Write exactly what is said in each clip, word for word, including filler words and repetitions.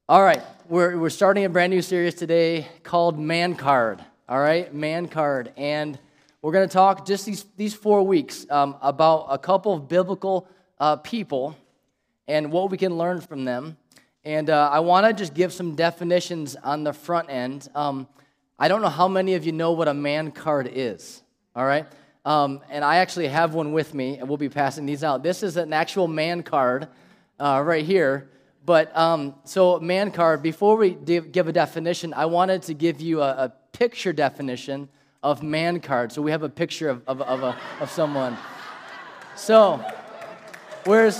All right, we're we're starting a brand new series today called Man Card. All right, Man Card, and we're going to talk just these these four weeks um, about a couple of biblical uh, people and what we can learn from them. And uh, I want to just give some definitions on the front end. Um, I don't know how many of you know what a man card is. All right, um, and I actually have one with me, and we'll be passing these out. This is an actual man card uh, right here. But, um, so man card, before we give a definition, I wanted to give you a, a picture definition of man card. So we have a picture of, of, of, a, of someone. So, where's,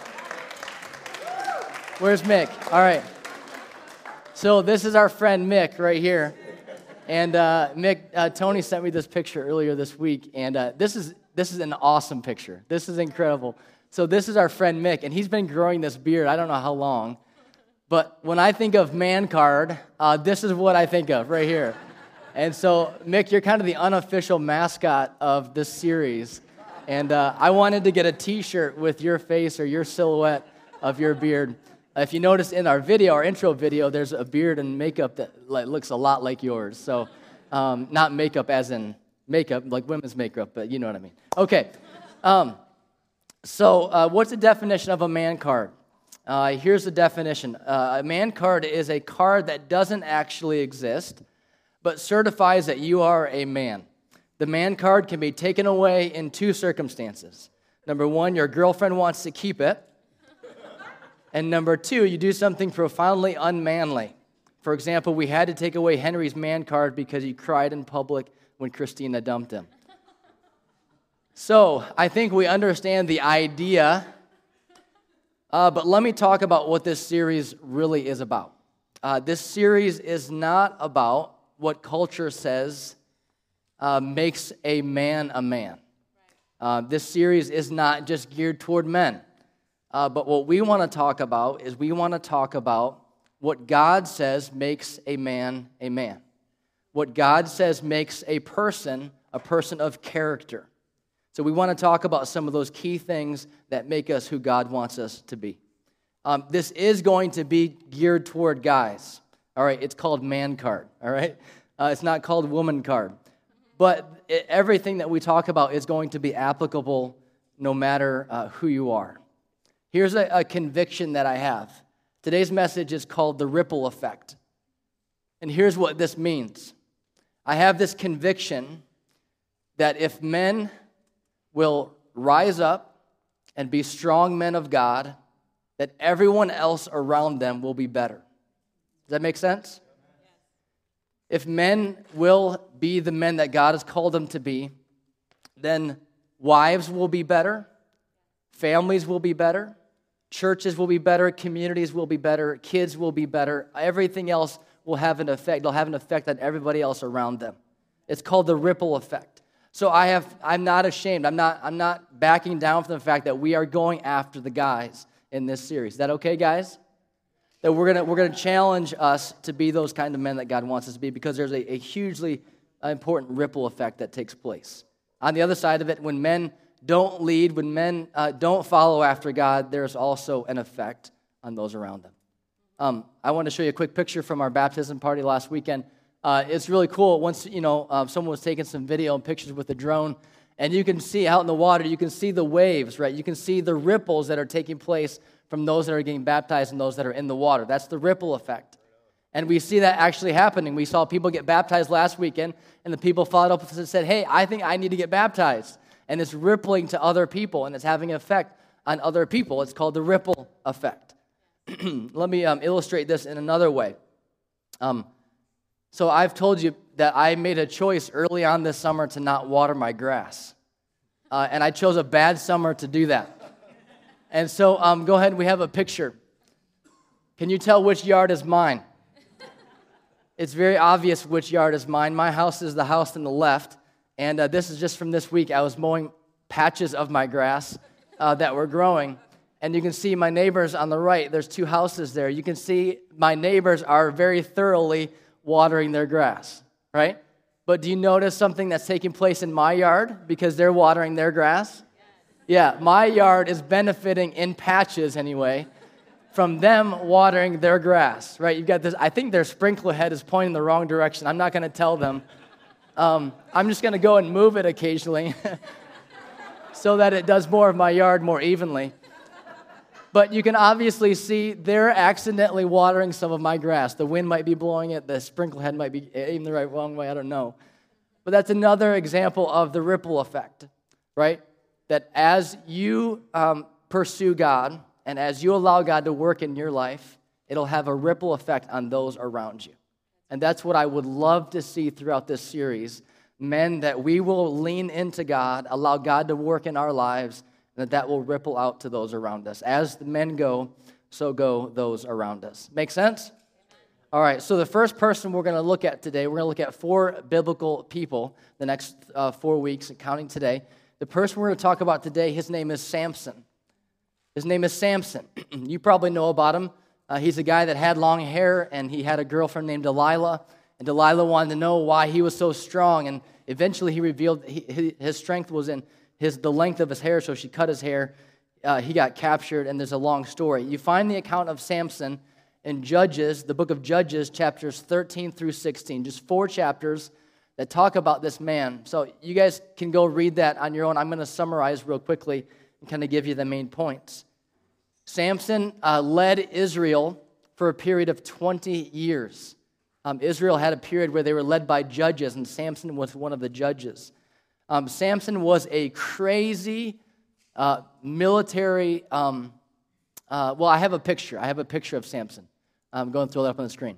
where's Mick? All right. So this is our friend Mick right here. And uh, Mick, uh, Tony sent me this picture earlier this week, and uh, this is this is an awesome picture. This is incredible. So this is our friend Mick, and he's been growing this beard, I don't know how long, but when I think of man card, uh, this is what I think of right here. And so, Mick, you're kind of the unofficial mascot of this series, and uh, I wanted to get a t-shirt with your face or your silhouette of your beard. If you notice in our video, our intro video, there's a beard and makeup that like, looks a lot like yours. So, um, not makeup as in makeup, like women's makeup, but you know what I mean. Okay. Um, So, uh, what's the definition of a man card? Uh, here's the definition. Uh, a man card is a card that doesn't actually exist, but certifies that you are a man. The man card can be taken away in two circumstances. Number one, your girlfriend wants to keep it. And number two, you do something profoundly unmanly. For example, we had to take away Henry's man card because he cried in public when Christina dumped him. So, I think we understand the idea, uh, but let me talk about what this series really is about. Uh, this series is not about what culture says uh, makes a man a man. Uh, this series is not just geared toward men, uh, but what we want to talk about is we want to talk about what God says makes a man a man. What God says makes a person a person of character. So we want to talk about some of those key things that make us who God wants us to be. Um, this is going to be geared toward guys. All right, it's called man card. All right, uh, it's not called woman card. But it, everything that we talk about is going to be applicable no matter uh, who you are. Here's a, a conviction that I have. Today's message is called the ripple effect. And here's what this means. I have this conviction that if men will rise up and be strong men of God, that everyone else around them will be better. Does that make sense? If men will be the men that God has called them to be, then wives will be better, families will be better, churches will be better, communities will be better, kids will be better, everything else will have an effect. They'll have an effect on everybody else around them. It's called the ripple effect. So I have, I'm not ashamed. I'm not, I'm not backing down from the fact that we are going after the guys in this series. Is that okay, guys? That we're gonna, we're gonna challenge us to be those kind of men that God wants us to be, because there's a, a hugely important ripple effect that takes place. On the other side of it, when men don't lead, when men uh, don't follow after God, there's also an effect on those around them. Um, I want to show you a quick picture from our baptism party last weekend. Uh, it's really cool. Once, you know, uh, someone was taking some video and pictures with a drone, and you can see out in the water, you can see the waves, right? You can see the ripples that are taking place from those that are getting baptized and those that are in the water. That's the ripple effect. And we see that actually happening. We saw people get baptized last weekend, and the people followed up and said, hey, I think I need to get baptized. And it's rippling to other people, and it's having an effect on other people. It's called the ripple effect. Let me um, illustrate this in another way. Um So I've told you that I made a choice early on this summer to not water my grass. Uh, and I chose a bad summer to do that. And so um, go ahead, we have a picture. Can you tell which yard is mine? It's very obvious which yard is mine. My house is the house on the left. And uh, this is just from this week. I was mowing patches of my grass uh, that were growing. And you can see my neighbors on the right. There's two houses there. You can see my neighbors are very thoroughly watering their grass, right? But do you notice something that's taking place in my yard because they're watering their grass? Yes. Yeah, my yard is benefiting in patches anyway from them watering their grass, right? You've got this, I think their sprinkler head is pointing the wrong direction. I'm not going to tell them. Um, I'm just going to go and move it occasionally so that it does more of my yard more evenly. But you can obviously see they're accidentally watering some of my grass. The wind might be blowing it. The sprinkler head might be aiming the right wrong way. I don't know. But that's another example of the ripple effect, right? That as you um, pursue God and as you allow God to work in your life, it'll have a ripple effect on those around you. And that's what I would love to see throughout this series. Men, that we will lean into God, allow God to work in our lives, and that that will ripple out to those around us. As the men go, so go those around us. Make sense? All right, so the first person we're going to look at today, we're going to look at four biblical people the next uh, four weeks, and counting today. The person we're going to talk about today, his name is Samson. His name is Samson. You probably know about him. Uh, he's a guy that had long hair, and he had a girlfriend named Delilah, and Delilah wanted to know why he was so strong, and eventually he revealed he, his strength was in his the length of his hair, so she cut his hair. Uh, he got captured, and there's a long story. You find the account of Samson in Judges, the book of Judges, chapters thirteen through sixteen, just four chapters that talk about this man. So you guys can go read that on your own. I'm going to summarize real quickly and kind of give you the main points. Samson uh, led Israel for a period of twenty years. Um, Israel had a period where they were led by judges, and Samson was one of the judges. Um, Samson was a crazy uh, military, um, uh, well, I have a picture. I have a picture of Samson. I'm going to throw that up on the screen.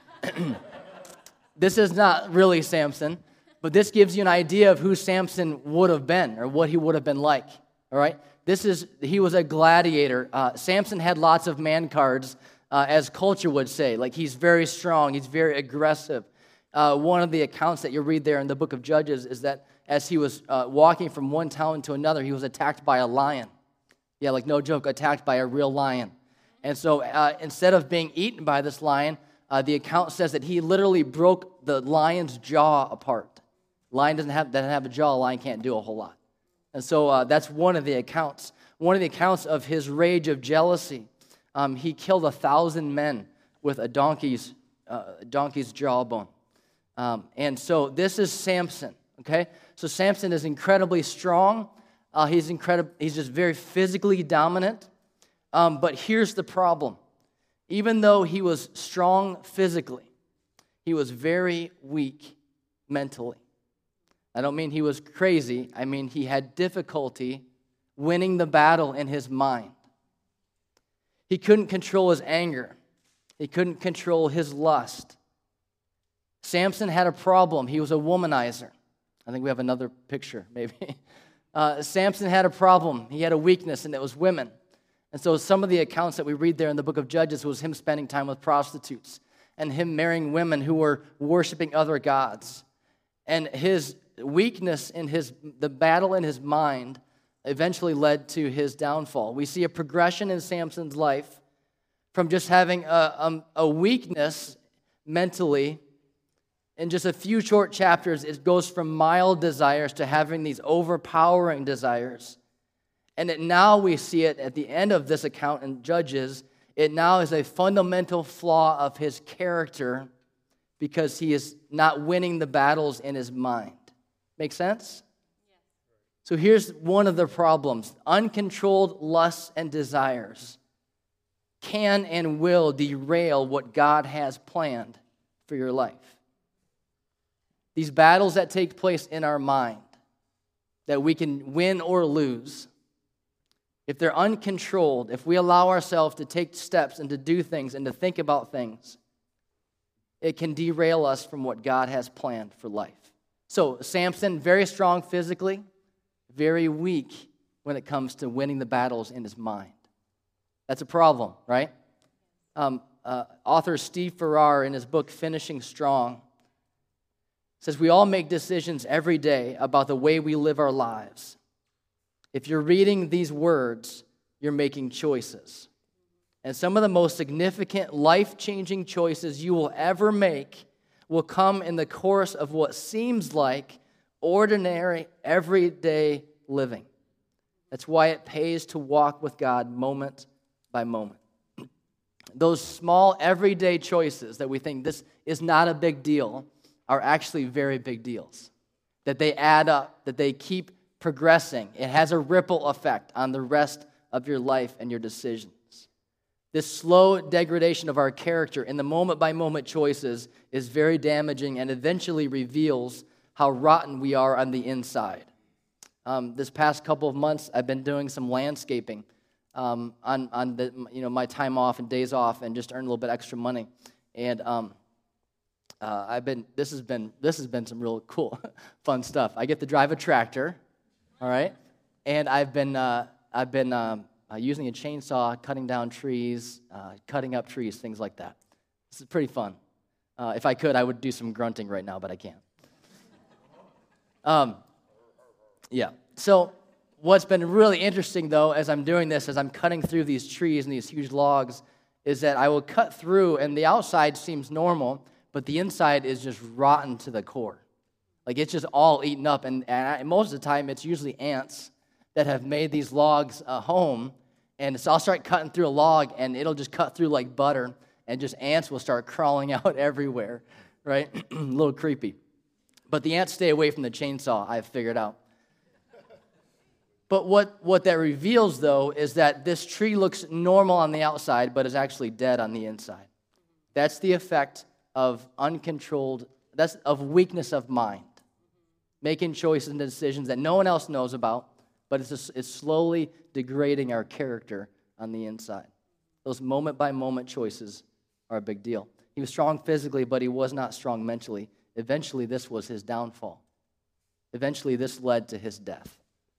This is not really Samson, but this gives you an idea of who Samson would have been or what he would have been like, all right? This is, he was a gladiator. Uh, Samson had lots of man cards, uh, as culture would say. Like, he's very strong, he's very aggressive. Uh, one of the accounts that you read there in the book of Judges is that as he was uh, walking from one town to another, he was attacked by a lion. Yeah, like no joke, attacked by a real lion. And so uh, instead of being eaten by this lion, uh, the account says that he literally broke the lion's jaw apart. Lion doesn't have, doesn't have a jaw, a lion can't do a whole lot. And so uh, that's one of the accounts. One of the accounts of his rage of jealousy. Um, he killed a thousand men with a donkey's, uh, donkey's jawbone. Um, and so this is Samson, okay? So Samson is incredibly strong. Uh, he's incredible. He's just very physically dominant. Um, but here's the problem. Even though he was strong physically, he was very weak mentally. I don't mean he was crazy. I mean he had difficulty winning the battle in his mind. He couldn't control his anger. He couldn't control his lust. Samson had a problem. He was a womanizer. I think we have another picture, maybe. Uh, Samson had a problem. He had a weakness, and it was women. And so some of the accounts that we read there in the book of Judges was him spending time with prostitutes and him marrying women who were worshiping other gods. And his weakness in his, the battle in his mind eventually led to his downfall. We see a progression in Samson's life from just having a, a, a weakness mentally. In just a few short chapters, it goes from mild desires to having these overpowering desires. And it, now we see it at the end of this account in Judges, it now is a fundamental flaw of his character because he is not winning the battles in his mind. Make sense? Yes. So here's one of the problems. Uncontrolled lusts and desires can and will derail what God has planned for your life. These battles that take place in our mind, that we can win or lose, if they're uncontrolled, if we allow ourselves to take steps and to do things and to think about things, it can derail us from what God has planned for life. So Samson, very strong physically, very weak when it comes to winning the battles in his mind. That's a problem, right? Um, uh, author Steve Farrar, in his book Finishing Strong, says we all make decisions every day about the way we live our lives. If you're reading these words, you're making choices. And some of the most significant, life-changing choices you will ever make will come in the course of what seems like ordinary, everyday living. That's why it pays to walk with God moment by moment. those small everyday choices that we think this is not a big deal are actually very big deals. That they add up, that they keep progressing. It has a ripple effect on the rest of your life and your decisions. This slow degradation of our character in the moment-by-moment choices is very damaging and eventually reveals how rotten we are on the inside. Um, this past couple of months, I've been doing some landscaping um, on on the, you know my time off and days off, and just earn a little bit extra money. And um, uh, I've been this has been this has been some real cool, fun stuff. I get to drive a tractor, all right, and I've been uh, I've been um, uh, using a chainsaw, cutting down trees, uh, cutting up trees, things like that. This is pretty fun. Uh, if I could, I would do some grunting right now, but I can't. Um, yeah. So what's been really interesting, though, as I'm doing this, as I'm cutting through these trees and these huge logs, is that I will cut through, and the outside seems normal, but the inside is just rotten to the core. Like, it's just all eaten up, and, and I, most of the time, it's usually ants that have made these logs a home, and so I'll start cutting through a log, and it'll just cut through like butter, and just ants will start crawling out everywhere, right? A little creepy. But the ants stay away from the chainsaw, I've figured out. But what, what that reveals, though, is that this tree looks normal on the outside, but is actually dead on the inside. That's the effect of uncontrolled, that's of weakness of mind. Making choices and decisions that no one else knows about, but it's, just, it's slowly degrading our character on the inside. Those moment-by-moment choices are a big deal. He was strong physically, but he was not strong mentally. Eventually, this was his downfall. Eventually, this led to his death.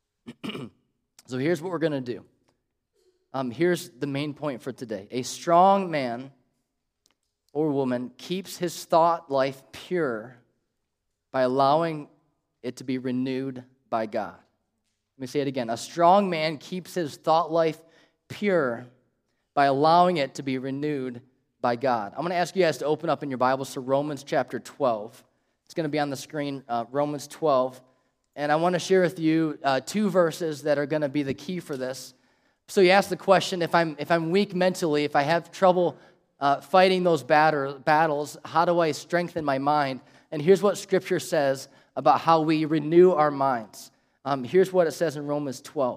So here's what we're going to do. Um, here's the main point for today. A strong man or woman keeps his thought life pure by allowing it to be renewed by God. Let me say it again. A strong man keeps his thought life pure by allowing it to be renewed by God. I'm going to ask you guys to open up in your Bibles to Romans chapter twelve. It's going to be on the screen, uh, Romans twelve. And I want to share with you uh, two verses that are going to be the key for this. So you ask the question, if I'm if I'm weak mentally, if I have trouble uh, fighting those batter, battles, how do I strengthen my mind? And here's what Scripture says about how we renew our minds. Um, here's what it says in Romans twelve.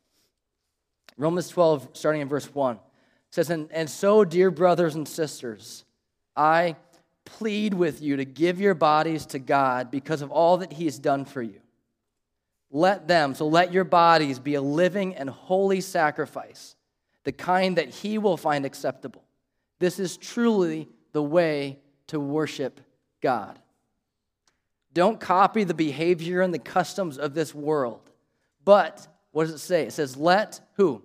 Romans twelve, starting in verse one. It says, and, and so, dear brothers and sisters, I plead with you to give your bodies to God because of all that He has done for you. Let them, so let your bodies be a living and holy sacrifice, the kind that He will find acceptable. This is truly the way to worship God. Don't copy the behavior and the customs of this world. But, what does it say? It says, let who?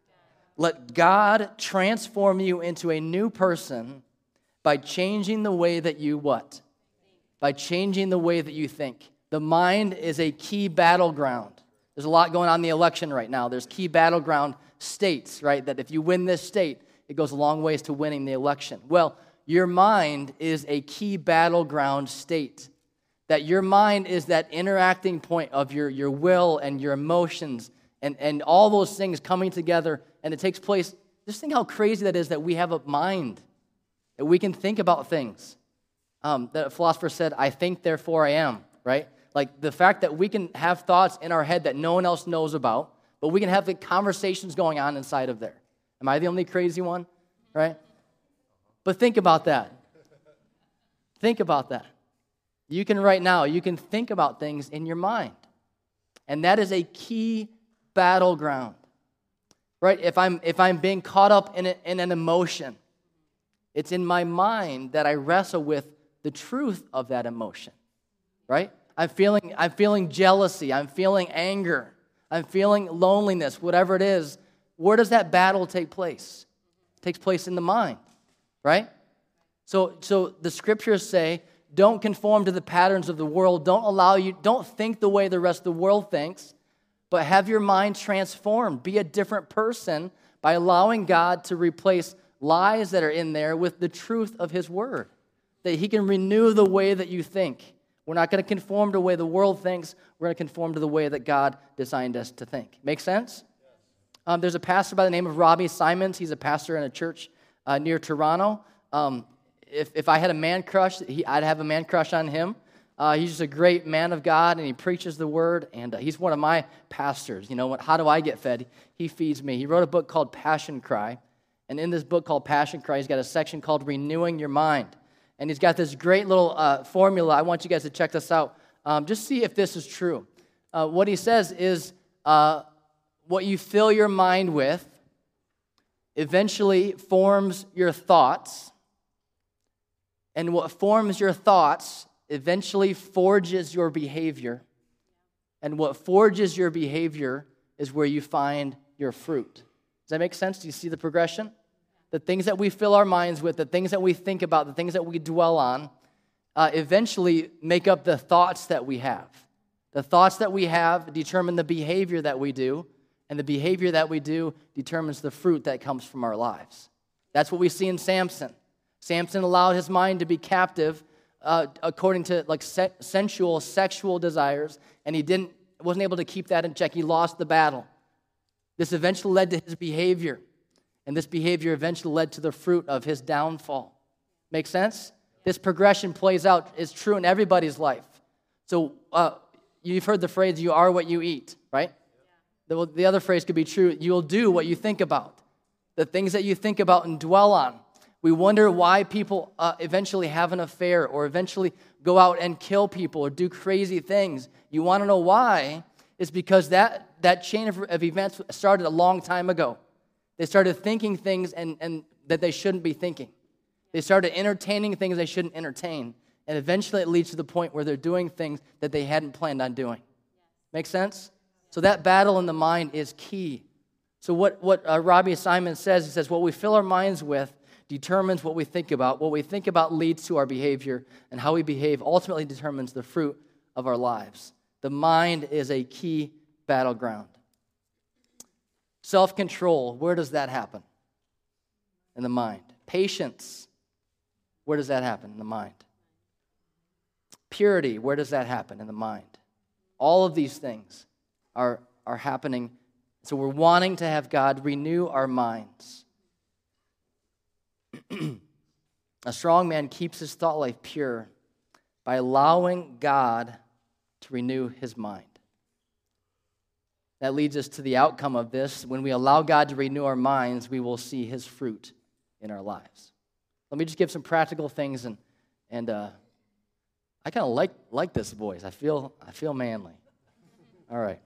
Let God transform you into a new person by changing the way that you what? By changing the way that you think. The mind is a key battleground. There's a lot going on in the election right now. There's key battleground states, right? That if you win this state, it goes a long ways to winning the election. Well, your mind is a key battleground state. That your mind is that interacting point of your, your will and your emotions and, and all those things coming together, and it takes place. Just think how crazy that is that we have a mind, that we can think about things. Um, the philosopher said, I think, therefore I am, right? Like the fact that we can have thoughts in our head that no one else knows about, but we can have the conversations going on inside of there. Am I the only crazy one, right? But think about that. Think about that. You can right now, you can think about things in your mind. And that is a key battleground, right? If I'm if I'm being caught up in, a, in an emotion, it's in my mind that I wrestle with the truth of that emotion, right? I'm feeling I'm feeling jealousy, I'm feeling anger, I'm feeling loneliness, whatever it is. Where does that battle take place? It takes place in the mind, right? So so the scriptures say, don't conform to the patterns of the world. Don't allow you, don't think the way the rest of the world thinks, but have your mind transformed. Be a different person by allowing God to replace lies that are in there with the truth of His Word. That He can renew the way that you think. We're not going to conform to the way the world thinks. We're going to conform to the way that God designed us to think. Make sense? Um, there's a pastor by the name of Robbie Simons. He's a pastor in a church uh, near Toronto. Um, if, if I had a man crush, he, I'd have a man crush on him. Uh, he's just a great man of God, and he preaches the word, and uh, he's one of my pastors. You know, what, how do I get fed? He feeds me. He wrote a book called Passion Cry, and in this book called Passion Cry, he's got a section called Renewing Your Mind, and he's got this great little uh, formula. I want you guys to check this out. Um, just see if this is true. Uh, what he says is uh, what you fill your mind with eventually forms your thoughts, and what forms your thoughts eventually forges your behavior, and what forges your behavior is where you find your fruit. Does that make sense? Do you see the progression? The things that we fill our minds with, the things that we think about, the things that we dwell on, uh, eventually make up the thoughts that we have. The thoughts that we have determine the behavior that we do, and the behavior that we do determines the fruit that comes from our lives. That's what we see in Samson. Samson allowed his mind to be captive Uh, according to like se- sensual, sexual desires, and he didn't wasn't able to keep that in check. He lost the battle. This eventually led to his behavior, and this behavior eventually led to the fruit of his downfall. Make sense? This progression plays out. It's true in everybody's life. So uh, you've heard the phrase, you are what you eat, right? Yeah. The, the other phrase could be true, you'll do what you think about. The things that you think about and dwell on. We wonder why people uh, eventually have an affair or eventually go out and kill people or do crazy things. You want to know why? It's because that, that chain of, of events started a long time ago. They started thinking things and, and that they shouldn't be thinking. They started entertaining things they shouldn't entertain. And eventually it leads to the point where they're doing things that they hadn't planned on doing. Make sense? So that battle in the mind is key. So what, what uh, Robbie Simon says, he says, what we fill our minds with determines what we think about. What we think about leads to our behavior, and how we behave ultimately determines the fruit of our lives. The mind is a key battleground. Self-control, where does that happen? In the mind. Patience, where does that happen? In the mind. Purity, where does that happen? In the mind. All of these things are, are happening. So we're wanting to have God renew our minds. A strong man keeps his thought life pure by allowing God to renew his mind. That leads us to the outcome of this. When we allow God to renew our minds, we will see his fruit in our lives. Let me just give some practical things, and and uh, I kind of like like this voice. I feel I feel manly. All right.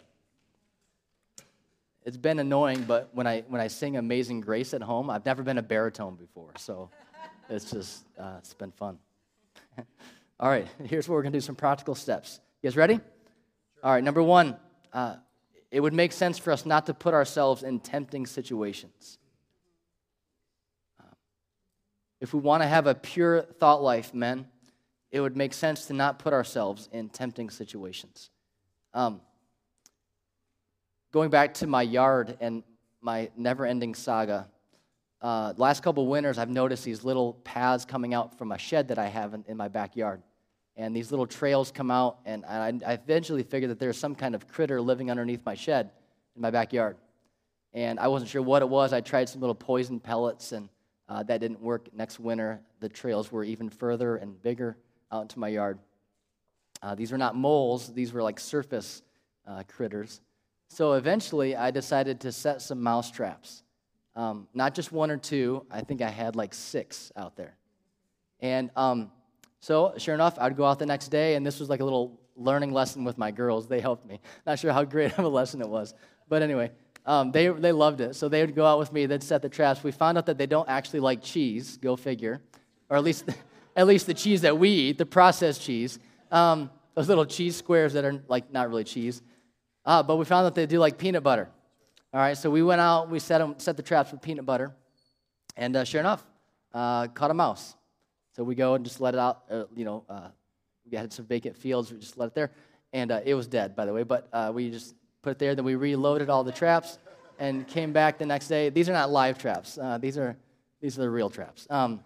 It's been annoying, but when I when I sing Amazing Grace at home, I've never been a baritone before, so it's just, uh, it's been fun. All right, here's what we're going to do, some practical steps. You guys ready? Sure. All right, number one, uh, it would make sense for us not to put ourselves in tempting situations. Uh, if we want to have a pure thought life, men, it would make sense to not put ourselves in tempting situations. Um Going back to my yard and my never-ending saga, uh, last couple winters I've noticed these little paths coming out from a shed that I have in, in my backyard. And these little trails come out, and I, I eventually figured that there's some kind of critter living underneath my shed in my backyard. And I wasn't sure what it was. I tried some little poison pellets, and uh, that didn't work. Next winter, the trails were even further and bigger out into my yard. Uh, these were not moles. These were like surface uh, critters. So eventually, I decided to set some mouse traps. Um, not just one or two. I think I had like six out there. And um, so, sure enough, I'd go out the next day, and this was like a little learning lesson with my girls. They helped me. Not sure how great of a lesson it was. But anyway, um, they they loved it. So they would go out with me. They'd set the traps. We found out that they don't actually like cheese. Go figure. Or at least, at least the cheese that we eat, the processed cheese. Um, those little cheese squares that are like not really cheese. Uh, but we found that they do like peanut butter. All right, so we went out, we set them, set the traps with peanut butter, and uh, sure enough, uh, caught a mouse. So we go and just let it out. Uh, you know, uh, we had some vacant fields, we just let it there, and uh, it was dead, by the way. But uh, we just put it there. Then we reloaded all the traps, and came back the next day. These are not live traps. Uh, these are these are the real traps. Um,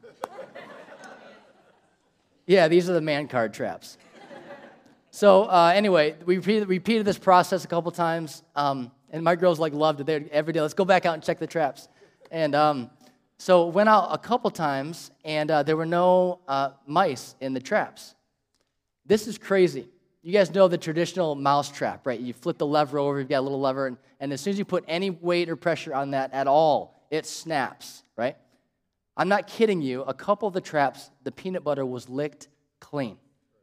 yeah, these are the man card traps. So uh, anyway, we repeated, repeated this process a couple times, um, and my girls like loved it. They every day, let's go back out and check the traps. And um, So went out a couple times, and uh, there were no uh, mice in the traps. This is crazy. You guys know the traditional mouse trap, right? You flip the lever over, you've got a little lever, and, and as soon as you put any weight or pressure on that at all, it snaps, right? I'm not kidding you. A couple of the traps, the peanut butter was licked clean.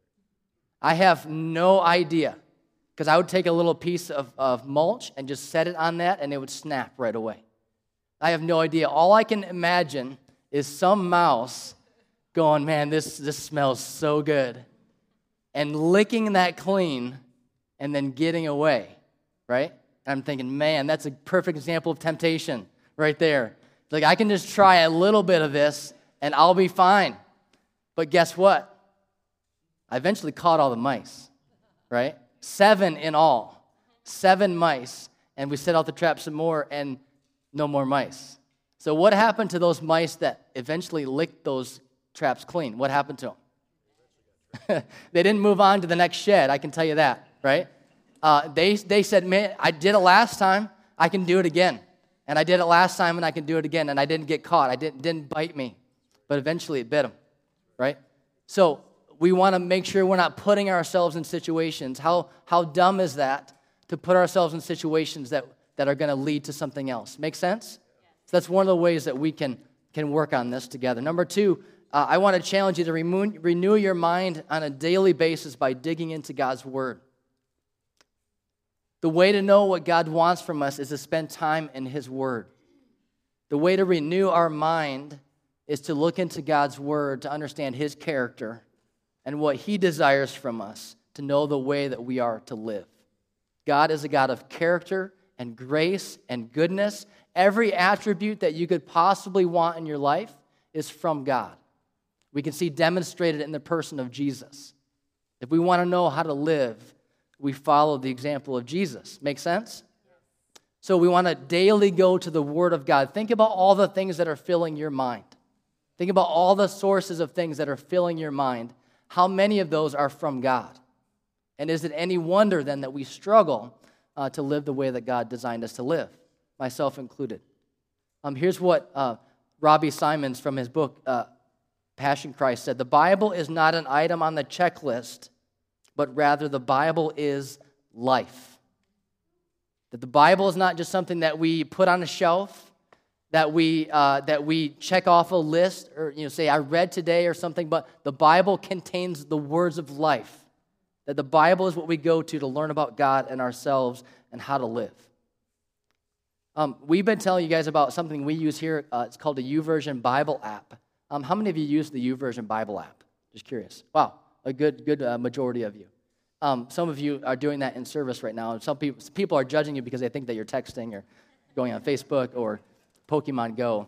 I have no idea, because I would take a little piece of, of mulch and just set it on that, and it would snap right away. I have no idea. All I can imagine is some mouse going, man, this, this smells so good, and licking that clean and then getting away, right? And I'm thinking, man, that's a perfect example of temptation right there. Like, I can just try a little bit of this, and I'll be fine. But guess what? I eventually caught all the mice, right? Seven in all. Seven mice. And we set out the trap some more, and no more mice. So what happened to those mice that eventually licked those traps clean? What happened to them? They didn't move on to the next shed, I can tell you that, right? Uh, they, they said, man, I did it last time, I can do it again. And I did it last time, and I can do it again, and I didn't get caught. I didn't, didn't bite me. But eventually it bit them, right? So we want to make sure we're not putting ourselves in situations. How, how dumb is that to put ourselves in situations that that are going to lead to something else. Make sense? So that's one of the ways that we can, can work on this together. Number two, uh, I want to challenge you to renew, renew your mind on a daily basis by digging into God's Word. The way to know what God wants from us is to spend time in His Word. The way to renew our mind is to look into God's Word to understand His character and what He desires from us to know the way that we are to live. God is a God of character and grace and goodness. Every attribute that you could possibly want in your life is from God. We can see demonstrated in the person of Jesus. If we want to know how to live, we follow the example of Jesus. Make sense? So we want to daily go to the Word of God. Think about all the things that are filling your mind. Think about all the sources of things that are filling your mind. How many of those are from God? And is it any wonder then that we struggle Uh, to live the way that God designed us to live, myself included? Um, here's what uh, Robbie Simons from his book, uh, Passion Christ, said. The Bible is not an item on the checklist, but rather the Bible is life. That the Bible is not just something that we put on a shelf, that we uh, that we check off a list, or you know, say, I read today or something, but the Bible contains the words of life. That the Bible is what we go to to learn about God and ourselves and how to live. Um, we've been telling you guys about something we use here. Uh, it's called the YouVersion Bible app. Um, how many of you use the YouVersion Bible app? Just curious. Wow, a good good uh, majority of you. Um, some of you are doing that in service right now. And some people some people are judging you because they think that you're texting or going on Facebook or Pokemon Go.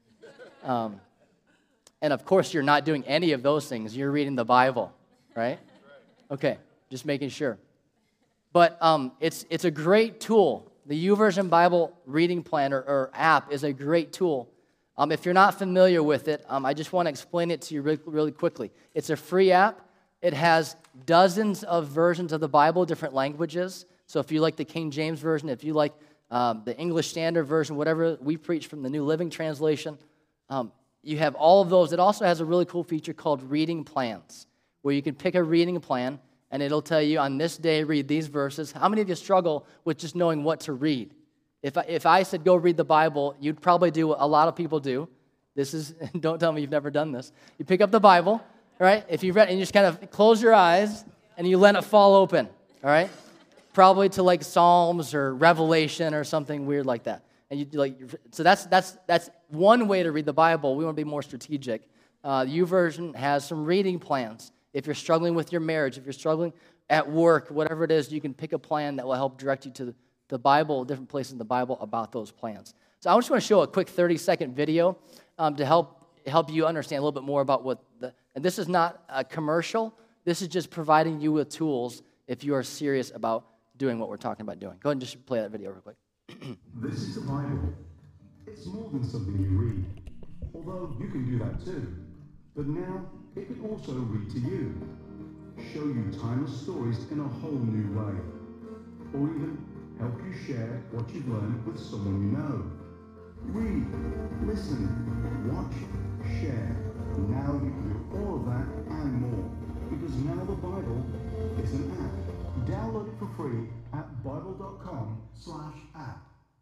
Um, and of course, you're not doing any of those things. You're reading the Bible, right? Okay. Just making sure. But um, it's it's a great tool. The YouVersion Bible Reading Plan or, or app is a great tool. Um, if you're not familiar with it, um, I just want to explain it to you really, really quickly. It's a free app. It has dozens of versions of the Bible, different languages. So if you like the King James Version, if you like um, the English Standard Version, whatever we preach from the New Living Translation, um, you have all of those. It also has a really cool feature called Reading Plans, where you can pick a reading plan, and it'll tell you, on this day, read these verses. How many of you struggle with just knowing what to read? If I, if I said, go read the Bible, you'd probably do what a lot of people do. This is, don't tell me you've never done this. You pick up the Bible, all right? If you've read, and you just kind of close your eyes, and you let it fall open, all right? Probably to like Psalms or Revelation or something weird like that. And you like, so that's that's that's one way to read the Bible. We want to be more strategic. Uh, YouVersion has some reading plans. If you're struggling with your marriage, if you're struggling at work, whatever it is, you can pick a plan that will help direct you to the, the Bible, different places in the Bible about those plans. So I just want to show a quick thirty-second video um, to help help you understand a little bit more about what the, and this is not a commercial. This is just providing you with tools if you are serious about doing what we're talking about doing. Go ahead and just play that video real quick. This is the Bible. It's more than something you read, although you can do that too. But now, it can also read to you, show you timeless stories in a whole new way, or even help you share what you've learned with someone you know. Read, listen, watch, share. Now you can do all of that and more. Because now the Bible is an app. Download it for free at bible.com slash app.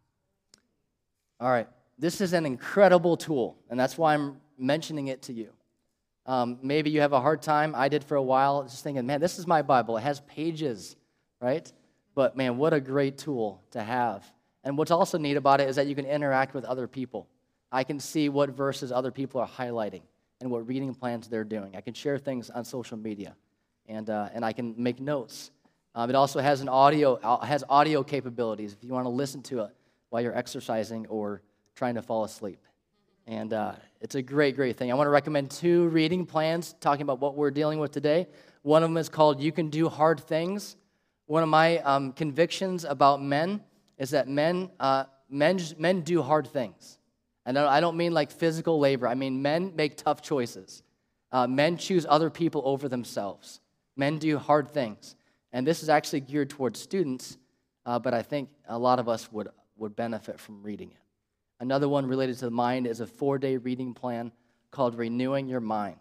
All right. This is an incredible tool, and that's why I'm mentioning it to you. Um, maybe you have a hard time. I did for a while, just thinking, man, this is my Bible. It has pages, right? But, man, what a great tool to have. And what's also neat about it is that you can interact with other people. I can see what verses other people are highlighting and what reading plans they're doing. I can share things on social media, and uh, and I can make notes. Um, it also has an audio uh, has audio capabilities if you want to listen to it while you're exercising or trying to fall asleep. And uh, it's a great, great thing. I want to recommend two reading plans talking about what we're dealing with today. One of them is called You Can Do Hard Things. One of my um, convictions about men is that men, uh, men, men do hard things. And I don't mean like physical labor. I mean men make tough choices. Uh, men choose other people over themselves. Men do hard things. And this is actually geared towards students, uh, but I think a lot of us would, would benefit from reading it. Another one related to the mind is a four-day reading plan called Renewing Your Mind.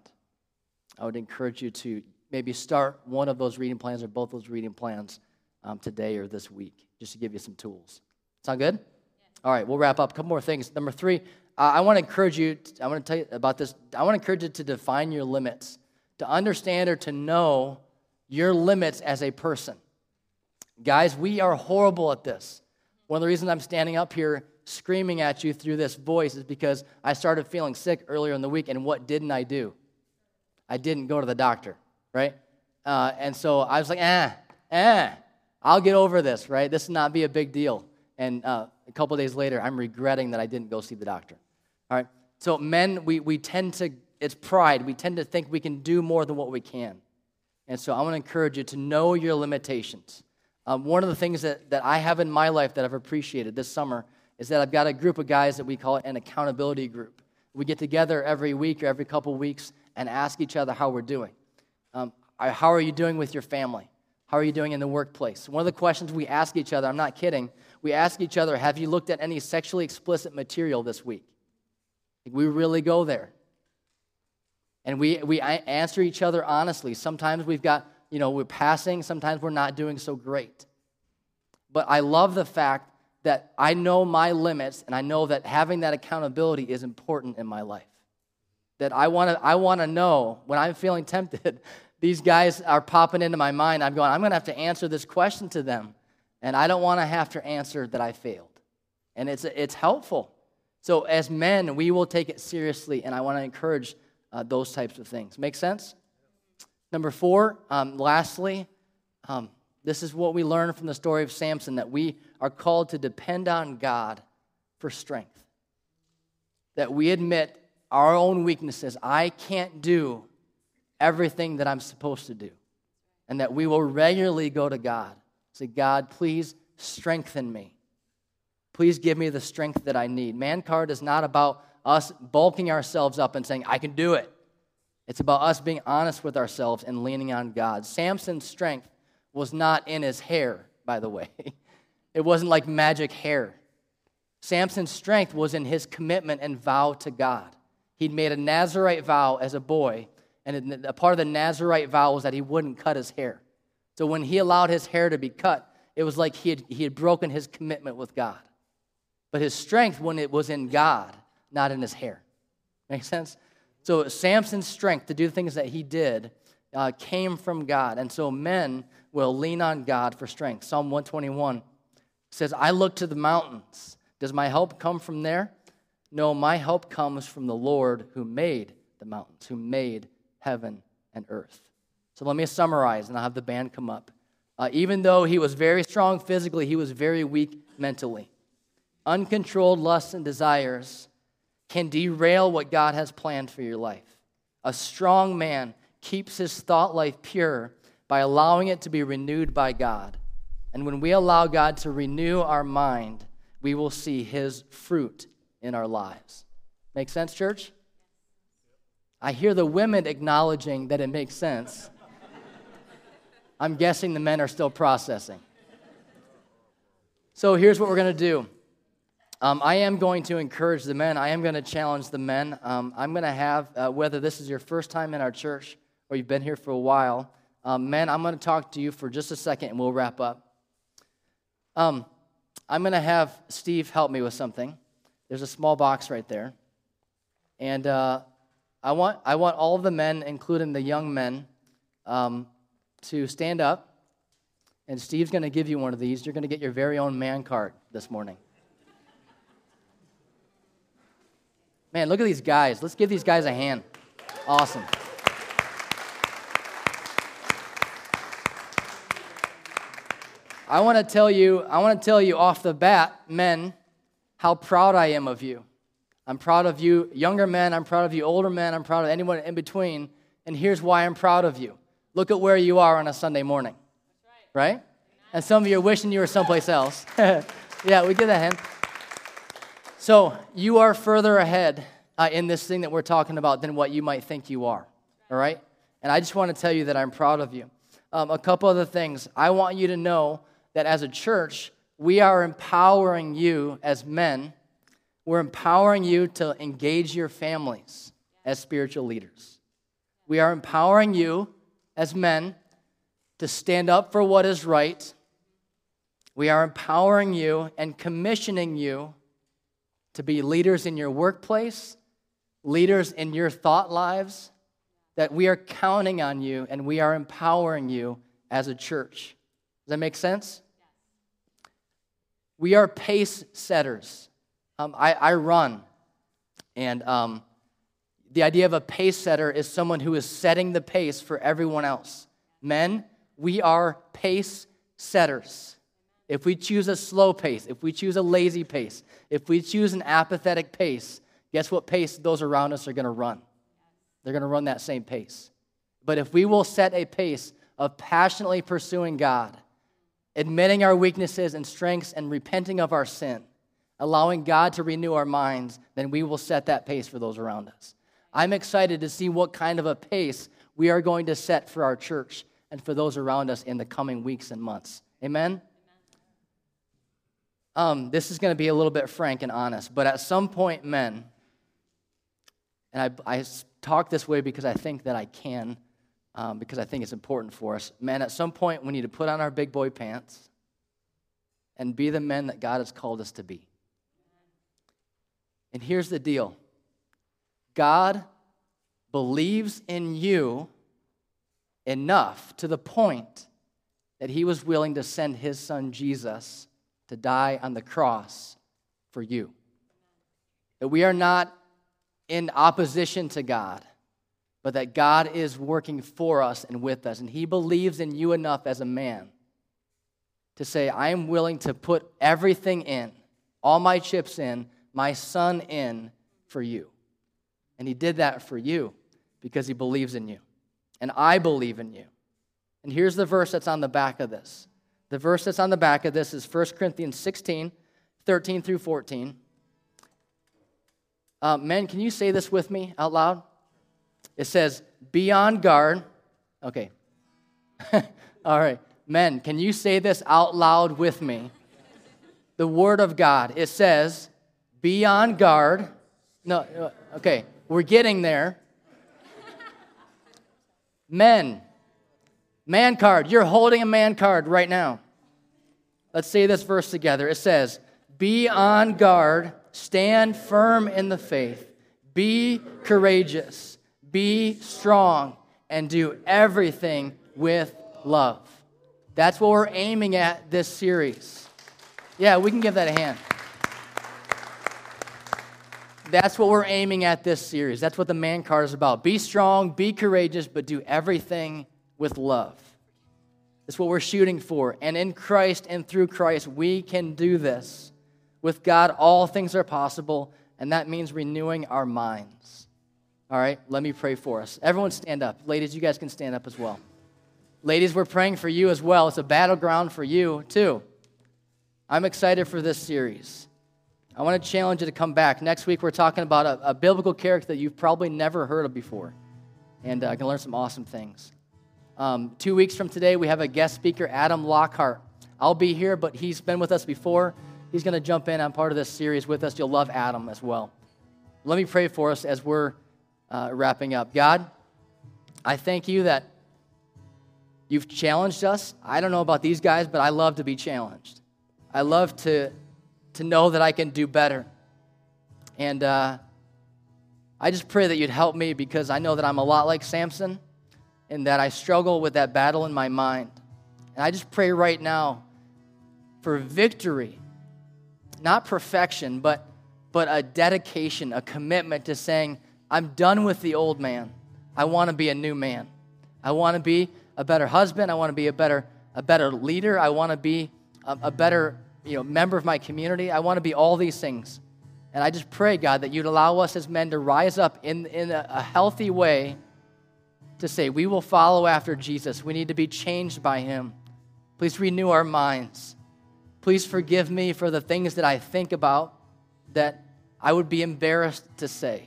I would encourage you to maybe start one of those reading plans or both those reading plans um, today or this week, just to give you some tools. Sound good? Yeah. All right, we'll wrap up. A couple more things. Number three, uh, I want to encourage you, to, I want to tell you about this. I want to encourage you to define your limits, to understand or to know your limits as a person. Guys, we are horrible at this. One of the reasons I'm standing up here screaming at you through this voice is because I started feeling sick earlier in the week, and what didn't I do? I didn't go to the doctor, right? Uh, and so I was like, eh, eh, I'll get over this, right? This will not be a big deal. And uh, a couple days later, I'm regretting that I didn't go see the doctor, all right? So men, we, we tend to, it's pride. We tend to think we can do more than what we can. And so I want to encourage you to know your limitations. Um, one of the things that, that I have in my life that I've appreciated this summer is that I've got a group of guys that we call an accountability group. We get together every week or every couple weeks and ask each other how we're doing. Um, how are you doing with your family? How are you doing in the workplace? One of the questions we ask each other, I'm not kidding, we ask each other, have you looked at any sexually explicit material this week? We really go there. And we, we answer each other honestly. Sometimes we've got, you know, we're passing. Sometimes we're not doing so great. But I love the fact that I know my limits, and I know that having that accountability is important in my life. That I want to I want to know when I'm feeling tempted, these guys are popping into my mind. I'm going, I'm going to have to answer this question to them, and I don't want to have to answer that I failed. And it's it's helpful. So as men, we will take it seriously, and I want to encourage uh, those types of things. Make sense? Number four, um, lastly, um, this is what we learn from the story of Samson, that we are called to depend on God for strength. That we admit our own weaknesses. I can't do everything that I'm supposed to do. And that we will regularly go to God. Say, God, please strengthen me. Please give me the strength that I need. Man Card is not about us bulking ourselves up and saying, I can do it. It's about us being honest with ourselves and leaning on God. Samson's strength was not in his hair, by the way. It wasn't like magic hair. Samson's strength was in his commitment and vow to God. He'd made a Nazirite vow as a boy, and a part of the Nazirite vow was that he wouldn't cut his hair. So when he allowed his hair to be cut, it was like he had, he had broken his commitment with God. But his strength when it was in God, not in his hair. Make sense? So Samson's strength to do the things that he did uh, came from God. And so men will lean on God for strength. Psalm one twenty-one says, I look to the mountains. Does my help come from there? No, my help comes from the Lord who made the mountains, who made heaven and earth. So let me summarize, and I'll have the band come up. Uh, even though he was very strong physically, he was very weak mentally. Uncontrolled lusts and desires can derail what God has planned for your life. A strong man keeps his thought life pure by allowing it to be renewed by God. And when we allow God to renew our mind, we will see his fruit in our lives. Make sense, church? I hear the women acknowledging that it makes sense. I'm guessing the men are still processing. So here's what we're going to do. Um, I am going to encourage the men. I am going to challenge the men. Um, I'm going to have, uh, whether this is your first time in our church or you've been here for a while, um, men, I'm going to talk to you for just a second and we'll wrap up. Um, I'm going to have Steve help me with something. There's a small box right there. And uh, I want I want all of the men, including the young men, um, to stand up. And Steve's going to give you one of these. You're going to get your very own man card this morning. Man, look at these guys. Let's give these guys a hand. Awesome. I want to tell you, I want to tell you off the bat, men, how proud I am of you. I'm proud of you, younger men. I'm proud of you, older men. I'm proud of anyone in between. And here's why I'm proud of you. Look at where you are on a Sunday morning. Right? right? And some of you are wishing you were someplace else. Yeah, we give that hand. So you are further ahead uh, in this thing that we're talking about than what you might think you are, all right? And I just want to tell you that I'm proud of you. Um, a couple other things. I want you to know that as a church, we are empowering you as men. We're empowering you to engage your families as spiritual leaders. We are empowering you as men to stand up for what is right. We are empowering you and commissioning you to be leaders in your workplace, leaders in your thought lives, that we are counting on you and we are empowering you as a church. Does that make sense? Yes. We are pace setters. Um, I, I run, and um, the idea of a pace setter is someone who is setting the pace for everyone else. Men, we are pace setters. If we choose a slow pace, if we choose a lazy pace, if we choose an apathetic pace, guess what pace those around us are going to run? They're going to run that same pace. But if we will set a pace of passionately pursuing God, admitting our weaknesses and strengths and repenting of our sin, allowing God to renew our minds, then we will set that pace for those around us. I'm excited to see what kind of a pace we are going to set for our church and for those around us in the coming weeks and months. Amen? Um, this is going to be a little bit frank and honest, but at some point, men, and I, I talk this way because I think that I can, um, because I think it's important for us. Men, at some point, we need to put on our big boy pants and be the men that God has called us to be. And here's the deal. God believes in you enough to the point that he was willing to send his son Jesus to die on the cross for you. That we are not in opposition to God, but that God is working for us and with us. And he believes in you enough as a man to say, I am willing to put everything in, all my chips in, my son in for you. And he did that for you because he believes in you. And I believe in you. And here's the verse that's on the back of this. The verse that's on the back of this is First Corinthians sixteen, thirteen through fourteen. Uh, men, can you say this with me out loud? It says, be on guard. Okay. All right. Men, can you say this out loud with me? The Word of God. It says, be on guard. No, okay. We're getting there. Men. Man card. You're holding a man card right now. Let's say this verse together. It says, be on guard, stand firm in the faith, be courageous, be strong, and do everything with love. That's what we're aiming at this series. Yeah, we can give that a hand. That's what we're aiming at this series. That's what the man card is about. Be strong, be courageous, but do everything with love. That's what we're shooting for. And in Christ and through Christ, we can do this. With God, all things are possible, and that means renewing our minds. All right, let me pray for us. Everyone stand up. Ladies, you guys can stand up as well. Ladies, we're praying for you as well. It's a battleground for you, too. I'm excited for this series. I want to challenge you to come back. Next week, we're talking about a, a biblical character that you've probably never heard of before. And I uh, can learn some awesome things. Um, two weeks from today, we have a guest speaker, Adam Lockhart. I'll be here, but he's been with us before. He's going to jump in on part of this series with us. You'll love Adam as well. Let me pray for us as we're uh, wrapping up. God, I thank you that you've challenged us. I don't know about these guys, but I love to be challenged. I love to, to know that I can do better. And uh, I just pray that you'd help me, because I know that I'm a lot like Samson and that I struggle with that battle in my mind. And I just pray right now for victory, not perfection, but, but a dedication, a commitment to saying, I'm done with the old man. I want to be a new man. I want to be a better husband. I want to be a better, a better leader. I want to be a, a better, you know, member of my community. I want to be all these things. And I just pray, God, that you'd allow us as men to rise up in, in a, a healthy way to say, we will follow after Jesus. We need to be changed by him. Please renew our minds. Please forgive me for the things that I think about that I would be embarrassed to say.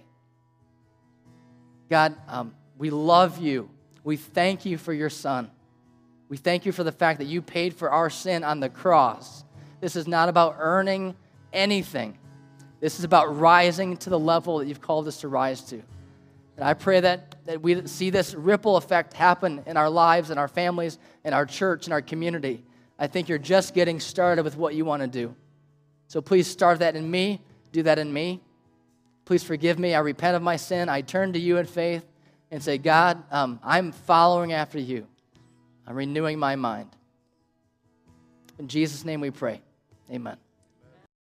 God, um, we love you. We thank you for your son. We thank you for the fact that you paid for our sin on the cross. This is not about earning anything. This is about rising to the level that you've called us to rise to. And I pray that, that we see this ripple effect happen in our lives, in our families, in our church, in our community. I think you're just getting started with what you want to do. So please start that in me. Do that in me. Please forgive me. I repent of my sin. I turn to you in faith and say, God, um, I'm following after you. I'm renewing my mind. In Jesus' name we pray. Amen.